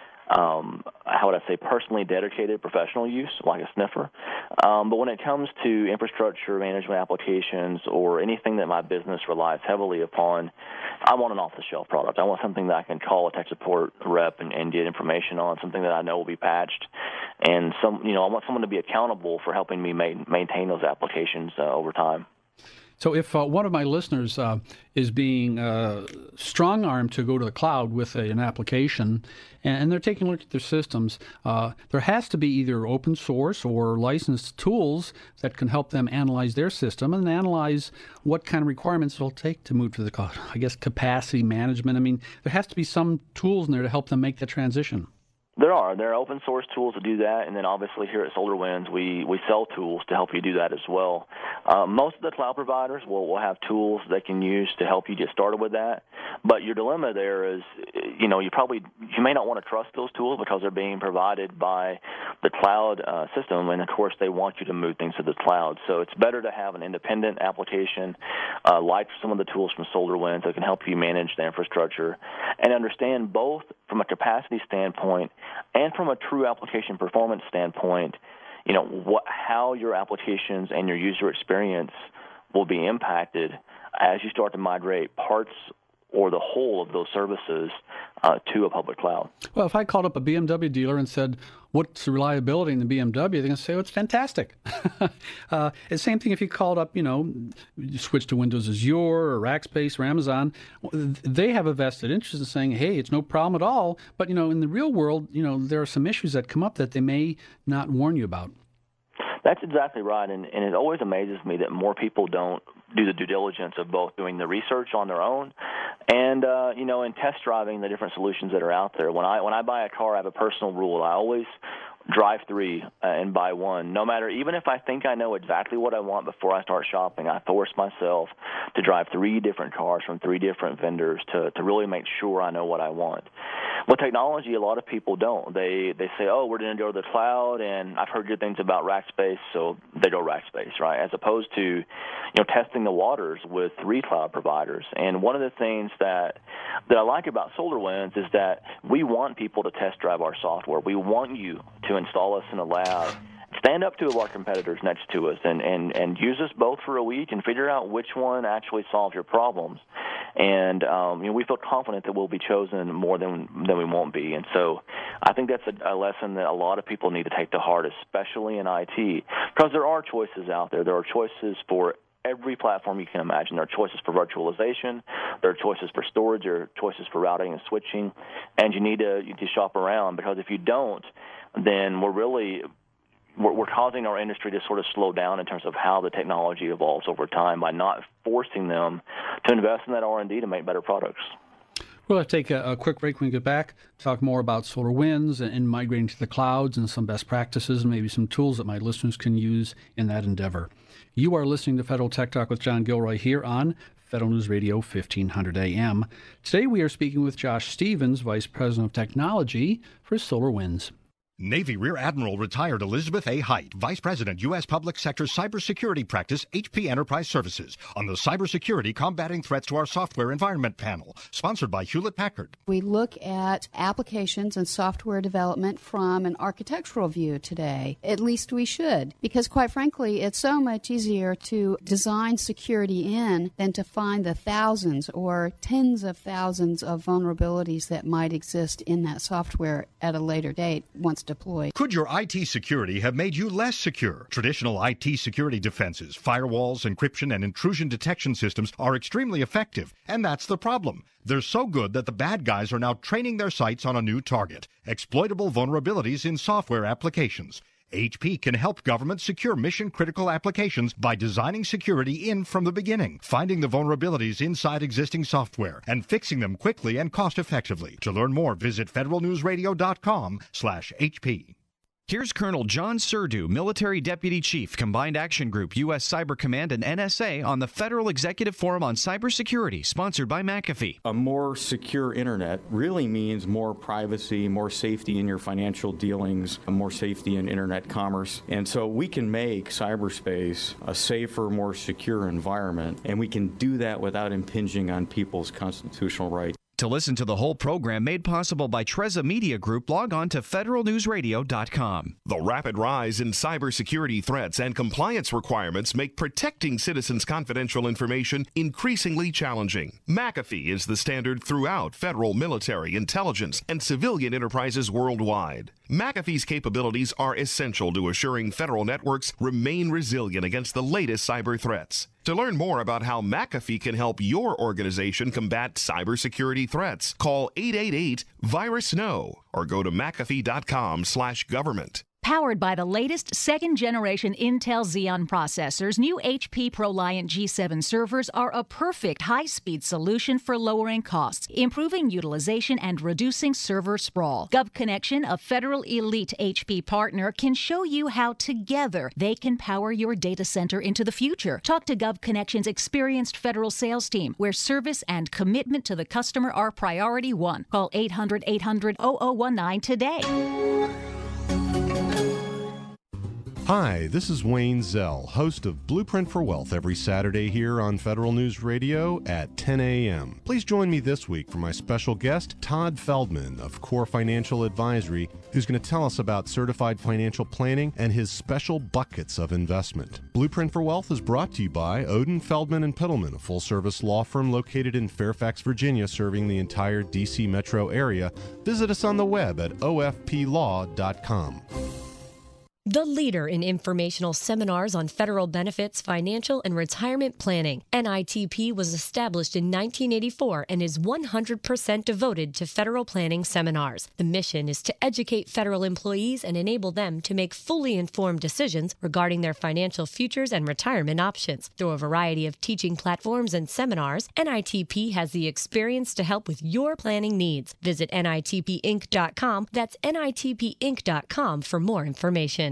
personally dedicated professional use, like a sniffer. But when it comes to infrastructure management applications or anything that my business relies heavily upon, I want an off-the-shelf product. I want something that I can call a tech support rep and get information on, something that I know will be patched. And I want someone to be accountable for helping me maintain those applications over time. So if one of my listeners is being strong-armed to go to the cloud with an application, and they're taking a look at their systems, there has to be either open source or licensed tools that can help them analyze their system and analyze what kind of requirements it'll take to move to the cloud. I guess capacity management. There has to be some tools in there to help them make the transition. There are open source tools to do that, and then obviously here at SolarWinds we sell tools to help you do that as well. Most of the cloud providers will have tools they can use to help you get started with that, but your dilemma there is, you may not want to trust those tools because they're being provided by the cloud system, and of course they want you to move things to the cloud. So it's better to have an independent application like some of the tools from SolarWinds that can help you manage the infrastructure and understand both from a capacity standpoint and from a true application performance standpoint, how your applications and your user experience will be impacted as you start to migrate parts or the whole of those services to a public cloud. Well, if I called up a BMW dealer and said, what's the reliability in the BMW, they're going to say, oh, it's fantastic. It's the same thing if you called up, you switch to Windows Azure or Rackspace or Amazon. They have a vested interest in saying, hey, it's no problem at all. But, in the real world, there are some issues that come up that they may not warn you about. That's exactly right, and it always amazes me that more people don't do the due diligence of both doing the research on their own and and test driving the different solutions that are out there. When I buy a car, I have a personal rule. I always drive 3 and buy 1. No matter, even if I think I know exactly what I want before I start shopping, I force myself to drive 3 different cars from 3 different vendors to really make sure I know what I want. With technology, a lot of people don't. They say, oh, we're going to go to the cloud, and I've heard good things about Rackspace, so they go Rackspace, right? As opposed to, testing the waters with 3 cloud providers. And one of the things that I like about SolarWinds is that we want people to test drive our software. We want you to install us in a lab, stand up to our competitors next to us, and use us both for a week and figure out which one actually solves your problems. And we feel confident that we'll be chosen more than we won't be. And so I think that's a lesson that a lot of people need to take to heart, especially in IT, because there are choices out there. There are choices for every platform you can imagine. There are choices for virtualization. There are choices for storage. There are choices for routing and switching. And you need to shop around, because if you don't, then we're causing our industry to sort of slow down in terms of how the technology evolves over time by not forcing them to invest in that R&D to make better products. We'll have to take a quick break when we get back, talk more about SolarWinds and migrating to the clouds and some best practices and maybe some tools that my listeners can use in that endeavor. You are listening to Federal Tech Talk with John Gilroy here on Federal News Radio 1500 AM. Today we are speaking with Josh Stevens, Vice President of Technology for SolarWinds. Navy Rear Admiral retired Elizabeth A. Height, Vice President, U.S. Public Sector Cybersecurity Practice, HP Enterprise Services, on the Cybersecurity Combating Threats to Our Software Environment panel, sponsored by Hewlett-Packard. We look at applications and software development from an architectural view today. At least we should, because quite frankly, it's so much easier to design security in than to find the thousands or tens of thousands of vulnerabilities that might exist in that software at a later date once deployed. Could your IT security have made you less secure? Traditional IT security defenses, firewalls, encryption, and intrusion detection systems are extremely effective, and that's the problem. They're so good that the bad guys are now training their sights on a new target: exploitable vulnerabilities in software applications. HP can help governments secure mission-critical applications by designing security in from the beginning, finding the vulnerabilities inside existing software, and fixing them quickly and cost-effectively. To learn more, visit federalnewsradio.com/HP. Here's Colonel John Surdu, Military Deputy Chief, Combined Action Group, U.S. Cyber Command, and NSA on the Federal Executive Forum on Cybersecurity, sponsored by McAfee. A more secure internet really means more privacy, more safety in your financial dealings, more safety in internet commerce. And so we can make cyberspace a safer, more secure environment, and we can do that without impinging on people's constitutional rights. To listen to the whole program made possible by Treza Media Group, log on to federalnewsradio.com. The rapid rise in cybersecurity threats and compliance requirements make protecting citizens' confidential information increasingly challenging. McAfee is the standard throughout federal, military, intelligence, and civilian enterprises worldwide. McAfee's capabilities are essential to assuring federal networks remain resilient against the latest cyber threats. To learn more about how McAfee can help your organization combat cybersecurity threats, call 888-VIRUS-KNOW or go to mcafee.com/government. Powered by the latest second-generation Intel Xeon processors, new HP ProLiant G7 servers are a perfect high-speed solution for lowering costs, improving utilization, and reducing server sprawl. GovConnection, a federal elite HP partner, can show you how together they can power your data center into the future. Talk to GovConnection's experienced federal sales team, where service and commitment to the customer are priority one. Call 800-800-0019 today. Hi, this is Wayne Zell, host of Blueprint for Wealth every Saturday here on Federal News Radio at 10 a.m. Please join me this week for my special guest, Todd Feldman of Core Financial Advisory, who's going to tell us about certified financial planning and his special buckets of investment. Blueprint for Wealth is brought to you by Odin, Feldman & Pittleman, a full-service law firm located in Fairfax, Virginia, serving the entire D.C. metro area. Visit us on the web at ofplaw.com. The leader in informational seminars on federal benefits, financial, and retirement planning. NITP was established in 1984 and is 100% devoted to federal planning seminars. The mission is to educate federal employees and enable them to make fully informed decisions regarding their financial futures and retirement options. Through a variety of teaching platforms and seminars, NITP has the experience to help with your planning needs. Visit NITPinc.com. That's NITPinc.com for more information.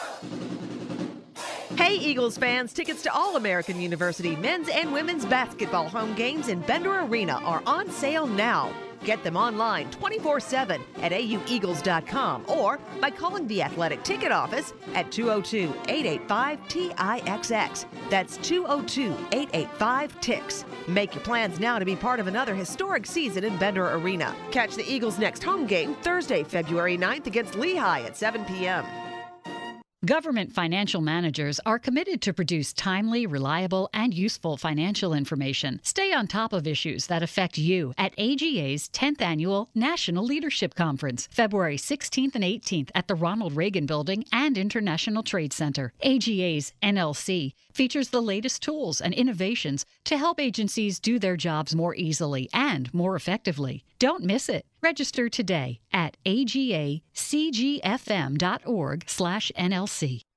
Hey Eagles fans, tickets to All-American University men's and women's basketball home games in Bender Arena are on sale now. Get them online 24/7 at aueagles.com or by calling the Athletic Ticket Office at 202-885-TIXX. That's 202-885-TIX. Make your plans now to be part of another historic season in Bender Arena. Catch the Eagles' next home game Thursday, February 9th against Lehigh at 7 p.m. Government financial managers are committed to produce timely, reliable, and useful financial information. Stay on top of issues that affect you at AGA's 10th Annual National Leadership Conference, February 16th and 18th at the Ronald Reagan Building and International Trade Center. AGA's NLC features the latest tools and innovations to help agencies do their jobs more easily and more effectively. Don't miss it. Register today at agacgfm.org/NLC.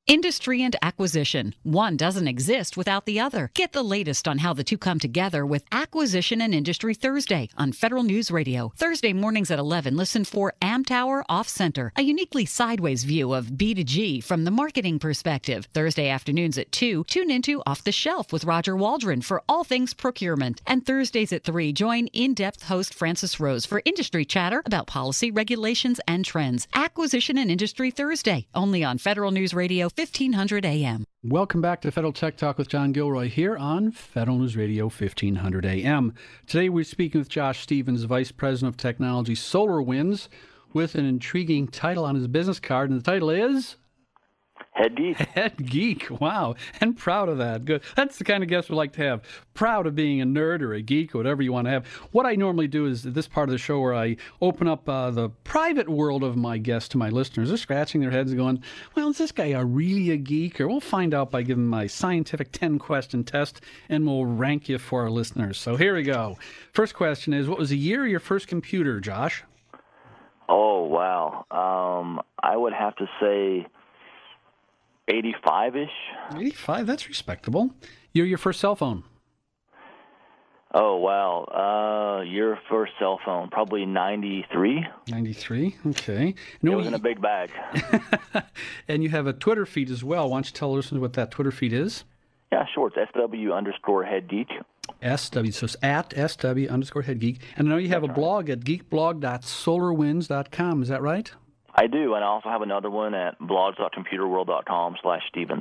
Industry and acquisition. One doesn't exist without the other. Get the latest on how the two come together with Acquisition and Industry Thursday on Federal News Radio. Thursday mornings at 11, listen for Amtower Off Center, a uniquely sideways view of B2G from the marketing perspective. Thursday afternoons at 2, tune into Off the Shelf with Roger Waldron for all things procurement. And Thursdays at 3, join in-depth host Francis Rose for industry chatter about policy, regulations, and trends. Acquisition and Industry Thursday, only on Federal News Radio 1500 AM. Welcome back to Federal Tech Talk with John Gilroy here on Federal News Radio 1500 AM. Today we're speaking with Josh Stevens, Vice President of Technology, SolarWinds, with an intriguing title on his business card, and the title is... Head Geek. Head Geek. Wow. And proud of that. Good. That's the kind of guest we like to have. Proud of being a nerd or a geek or whatever you want to have. What I normally do is this part of the show where I open up the private world of my guests to my listeners. They're scratching their heads going, well, is this guy really a geek? Or we'll find out by giving my scientific 10-question test, and we'll rank you for our listeners. So here we go. First question is, what was the year of your first computer, Josh? Oh, wow. I would have to say 85-ish. 85, that's respectable. Your first cell phone? Oh, wow. Your first cell phone, probably 93. 93, okay. It was in a big bag. And you have a Twitter feed as well. Why don't you tell listeners what that Twitter feed is? Yeah, sure. It's SW_HeadGeek. SW, so it's at SW_HeadGeek. And I know you have a blog at geekblog.solarwinds.com. Is that right? I do, and I also have another one at blogs.computerworld.com/Stevens.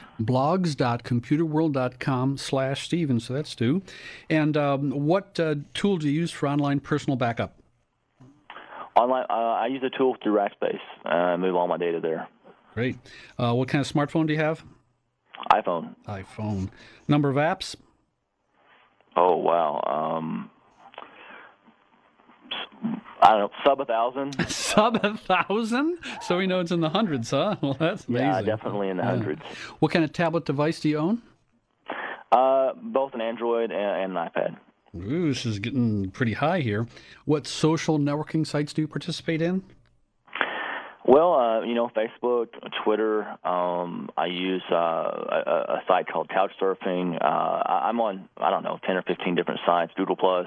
Blogs.computerworld.com/Stevens, so that's two. And what tool do you use for online personal backup? Online, I use a tool through Rackspace. I move all my data there. Great. What kind of smartphone do you have? iPhone. iPhone. Number of apps? Oh, wow. I don't know, sub 1,000. Sub 1,000? So we know it's in the hundreds, huh? Well, that's amazing. Yeah, definitely in the hundreds. What kind of tablet device do you own? Both an Android and an iPad. Ooh, this is getting pretty high here. What social networking sites do you participate in? Well, Facebook, Twitter. I use a site called Couchsurfing. I'm on, 10 or 15 different sites, Doodle Plus.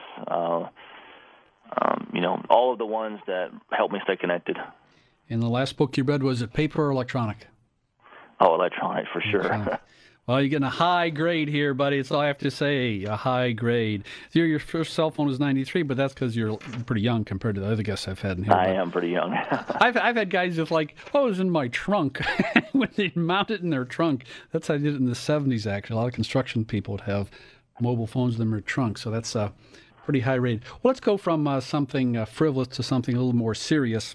All of the ones that help me stay connected. And the last book you read, was it paper or electronic? Oh, electronic, for sure. Electronic. Well, you're getting a high grade here, buddy. That's all I have to say, a high grade. Your first cell phone was 93, but that's because you're pretty young compared to the other guests I've had in here. I am pretty young. I've had guys just like, it was in my trunk. When they mount it in their trunk. That's how I did it in the 70s, actually. A lot of construction people would have mobile phones in their trunk, so that's pretty high rate. Well, let's go from something frivolous to something a little more serious.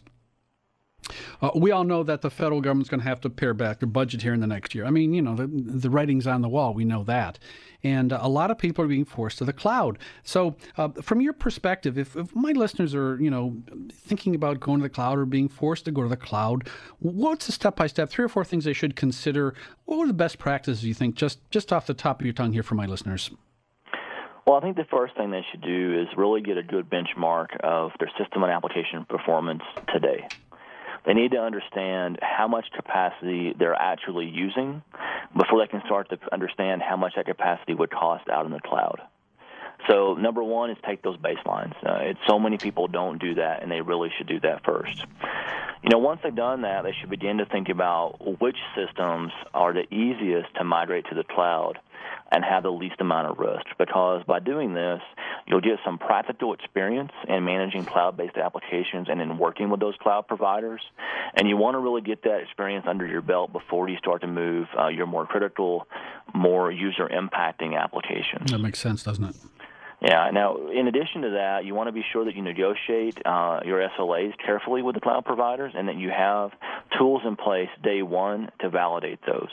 We all know that the federal government's going to have to pare back their budget here in the next year. I mean, the writing's on the wall. We know that. And a lot of people are being forced to the cloud. So from your perspective, if my listeners are, thinking about going to the cloud or being forced to go to the cloud, what's the step-by-step, 3 or 4 things they should consider? What are the best practices, you think, just off the top of your tongue here for my listeners? Well, I think the first thing they should do is really get a good benchmark of their system and application performance today. They need to understand how much capacity they're actually using before they can start to understand how much that capacity would cost out in the cloud. So number one is take those baselines. So many people don't do that, and they really should do that first. Once they've done that, they should begin to think about which systems are the easiest to migrate to the cloud and have the least amount of risk, because by doing this, you'll get some practical experience in managing cloud-based applications and in working with those cloud providers. And you want to really get that experience under your belt before you start to move your more critical, more user-impacting applications. That makes sense, doesn't it? Yeah. Now, in addition to that, you want to be sure that you negotiate your SLAs carefully with the cloud providers and that you have tools in place day one to validate those.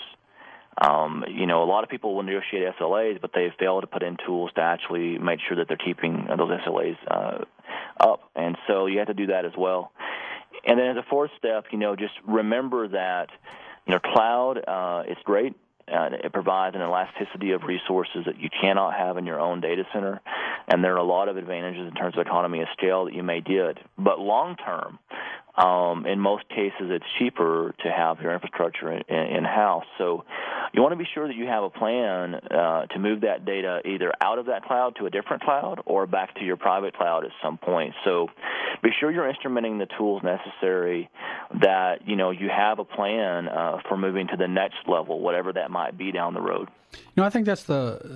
A lot of people will negotiate SLAs, but they fail to put in tools to actually make sure that they're keeping those SLAs up. And so you have to do that as well. And then as a fourth step, just remember that, cloud, it's great. It provides an elasticity of resources that you cannot have in your own data center, and there are a lot of advantages in terms of economy of scale that you may get. But long term, In most cases, it's cheaper to have your infrastructure in-house. So you want to be sure that you have a plan to move that data either out of that cloud to a different cloud or back to your private cloud at some point. So be sure you're instrumenting the tools necessary, that you have a plan for moving to the next level, whatever that might be down the road. I think that's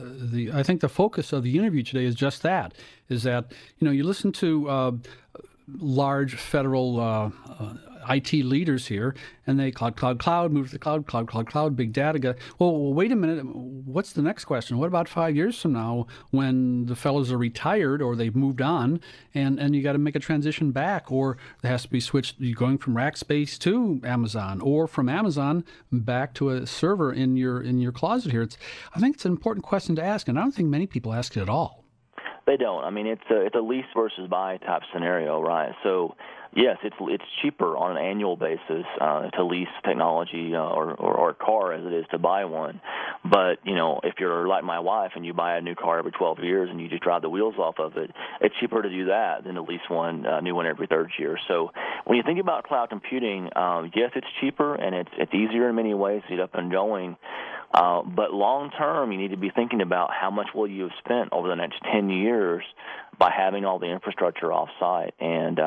I think the focus of the interview today is just that, is that, you listen to large federal IT leaders here, and they cloud, move to the cloud, big data. Well, wait a minute. What's the next question? What about 5 years from now when the fellows are retired or they've moved on, and you got to make a transition back, or there has to be switched, you're going from Rackspace to Amazon, or from Amazon back to a server in your closet here? I think it's an important question to ask, and I don't think many people ask it at all. They don't. I mean, it's a lease versus buy type scenario, right? So, yes, it's cheaper on an annual basis to lease technology or a car as it is to buy one. But, if you're like my wife and you buy a new car every 12 years and you just drive the wheels off of it, it's cheaper to do that than to lease a new one every third year. So when you think about cloud computing, yes, it's cheaper and it's easier in many ways to get up and going. But long term, you need to be thinking about how much will you have spent over the next 10 years by having all the infrastructure off-site, and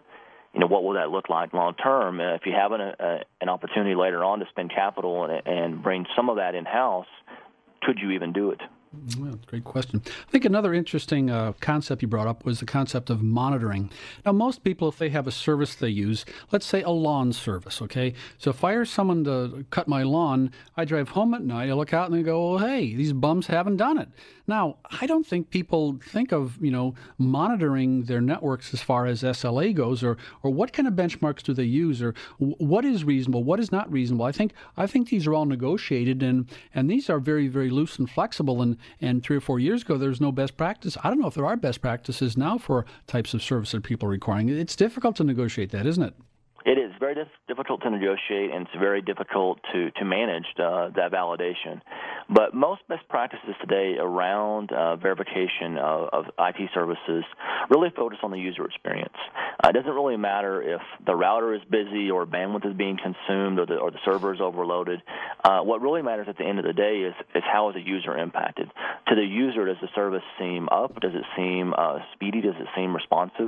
what will that look like long term? If you have an opportunity later on to spend capital and bring some of that in-house, could you even do it? Well, great question. I think another interesting concept you brought up was the concept of monitoring. Now, most people, if they have a service they use, let's say a lawn service, okay? So if I hire someone to cut my lawn, I drive home at night, I look out and I go, well, hey, these bums haven't done it. Now, I don't think people think of, monitoring their networks as far as SLA goes, or what kind of benchmarks do they use, or what is reasonable, what is not reasonable. I think these are all negotiated, and these are very, very loose and flexible, and 3 or 4 years ago, there was no best practice. I don't know if there are best practices now for types of service that people are requiring. It's difficult to negotiate that, isn't it? It is very difficult to negotiate, and it's very difficult to manage that validation. But most best practices today around verification of IT services really focus on the user experience. It doesn't really matter if the router is busy or bandwidth is being consumed or the server is overloaded. What really matters at the end of the day is how is the user impacted. To the user, does the service seem up? Does it seem speedy? Does it seem responsive?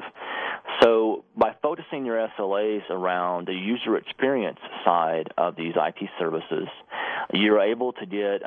So by focusing your SLAs around the user experience side of these IT services, you're able to get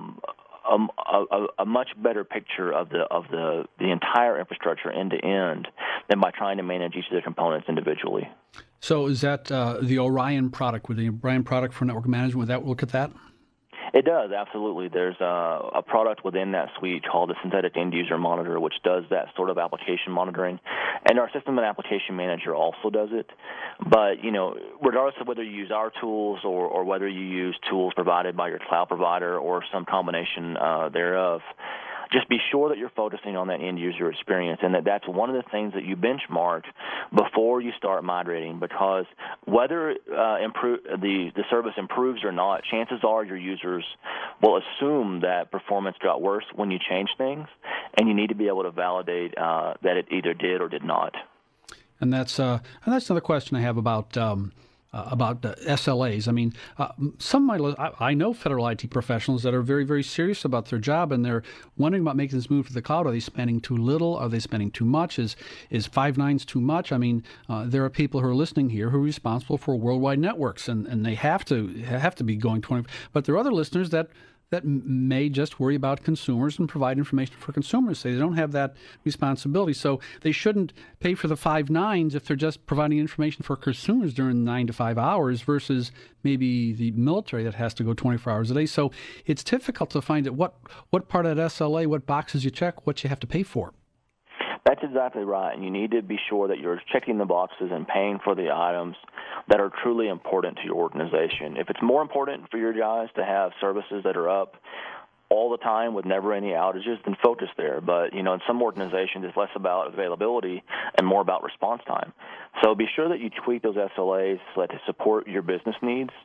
a much better picture of the entire infrastructure end to end than by trying to manage each of the components individually. So is that the Orion product, with the Orion product for network management, would that look at that? It does, absolutely. There's a product within that suite called the Synthetic End User Monitor, which does that sort of application monitoring. And our System and Application Manager also does it. But, regardless of whether you use our tools or whether you use tools provided by your cloud provider or some combination thereof, just be sure that you're focusing on that end user experience, and that's one of the things that you benchmark before you start migrating, because whether the service improves or not, chances are your users will assume that performance got worse when you change things, and you need to be able to validate that it either did or did not. And that's another question I have about SLAs. I mean, I know federal IT professionals that are very, very serious about their job, and they're wondering about making this move to the cloud. Are they spending too little? Are they spending too much? Is 5 nines too much? I mean, there are people who are listening here who are responsible for worldwide networks, and they have to be going 20. But there are other listeners that may just worry about consumers and provide information for consumers. They don't have that responsibility. So they shouldn't pay for the 5 nines if they're just providing information for consumers during 9 to 5 hours versus maybe the military that has to go 24 hours a day. So it's difficult to find out what part of that SLA, what boxes you check, what you have to pay for. That's exactly right, and you need to be sure that you're checking the boxes and paying for the items that are truly important to your organization. If it's more important for your guys to have services that are up all the time with never any outages, then focus there. But, in some organizations, it's less about availability and more about response time. So be sure that you tweak those SLAs so that to support your business needs.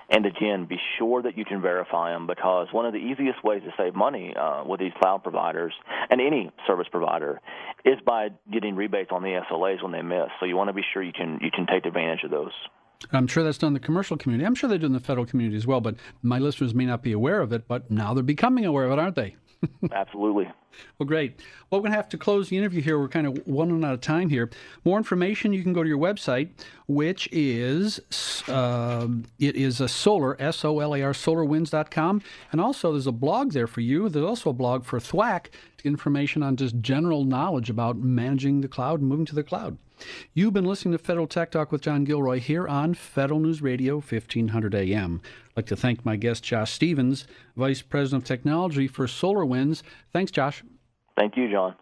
And again, be sure that you can verify them, because one of the easiest ways to save money with these cloud providers and any service provider is by getting rebates on the SLAs when they miss. So you want to be sure you can take advantage of those. I'm sure that's done in the commercial community. I'm sure they do in the federal community as well, but my listeners may not be aware of it, but now they're becoming aware of it, aren't they? Absolutely. Well, great. Well, we're going to have to close the interview here. We're kind of running out of time here. More information, you can go to your website, which is, it is a solar, SOLAR, solarwinds.com. And also there's a blog there for you. There's also a blog for THWAC, information on just general knowledge about managing the cloud and moving to the cloud. You've been listening to Federal Tech Talk with John Gilroy here on Federal News Radio, 1500 AM. I'd like to thank my guest, Josh Stevens, Vice President of Technology for SolarWinds. Thanks, Josh. Thank you, John.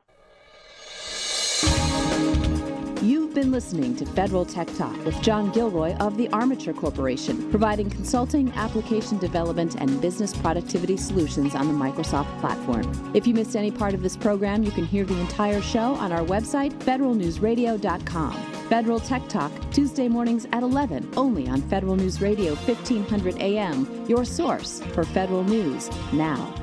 You've been listening to Federal Tech Talk with John Gilroy of the Armature Corporation, providing consulting, application development, and business productivity solutions on the Microsoft platform. If you missed any part of this program, you can hear the entire show on our website, federalnewsradio.com. Federal Tech Talk, Tuesday mornings at 11, only on Federal News Radio 1500 AM, your source for federal news now.